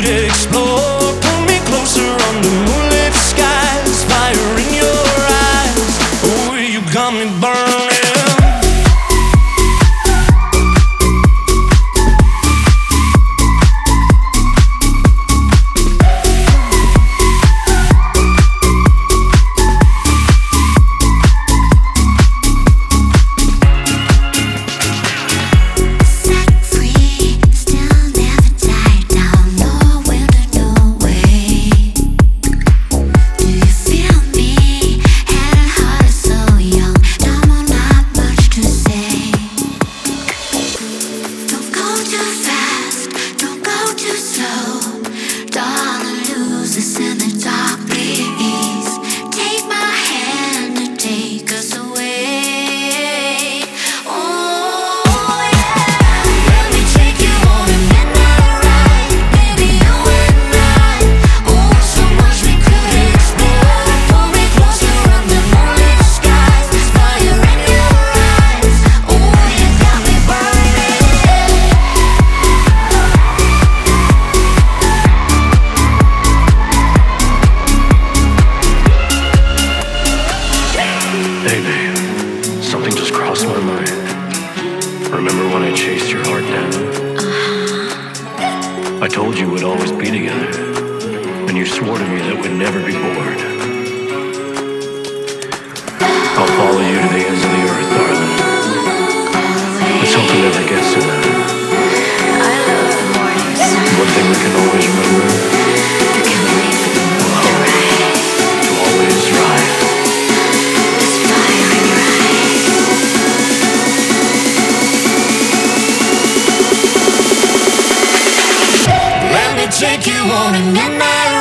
to explore. Pull me closer under moonlit skies. Fire in your eyes. Oh, you got me burning. Something just crossed my mind. Remember when I chased your heart down? I told you we'd always be together, and you swore to me that we'd never be bored. I'll follow you to the ends of the earth, darling. Let's hope it never gets to that. I love the morning sun. One thing we can always remember: You can leave the right. to always ride. There's fire in your eyes. Let me take you on a midnight